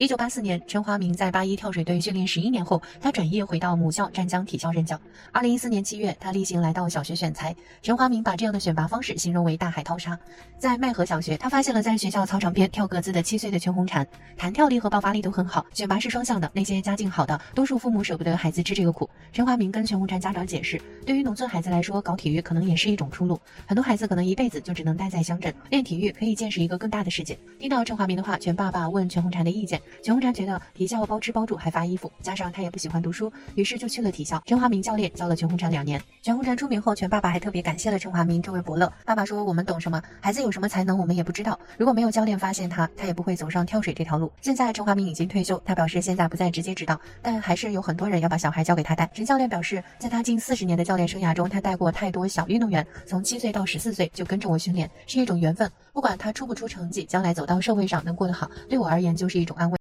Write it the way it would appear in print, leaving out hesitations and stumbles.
1984年，陈华明在八一跳水队训练11年后，他转业回到母校湛江体校任教。2014年7月，他例行来到小学选材。陈华明把这样的选拔方式形容为大海淘沙。在麦河小学，他发现了在学校操场边跳格子的7岁的全红婵，弹跳力和爆发力都很好。选拔是双向的，那些家境好的，多数父母舍不得孩子吃这个苦。陈华明跟全红婵家长解释，对于农村孩子来说，搞体育可能也是一种出路。很多孩子可能一辈子就只能待在乡镇，练体育可以见识一个更大的世界。听到陈华明的话，全爸爸问全红婵的意见。全红婵觉得体校包吃包住还发衣服，加上她也不喜欢读书，于是就去了体校。陈华明教练教了全红婵2年。全红婵出名后，全爸爸还特别感谢了陈华明这位伯乐。爸爸说，我们懂什么，孩子有什么才能我们也不知道，如果没有教练发现他也不会走上跳水这条路。现在陈华明已经退休，他表示现在不再直接指导，但还是有很多人要把小孩交给他带。陈教练表示，在他近40年的教练生涯中，他带过太多小运动员，从7岁到14岁就跟着我训练，是一种缘分。不管他出不出成绩，将来走到社会上能过得好，对我而言就是一种安慰。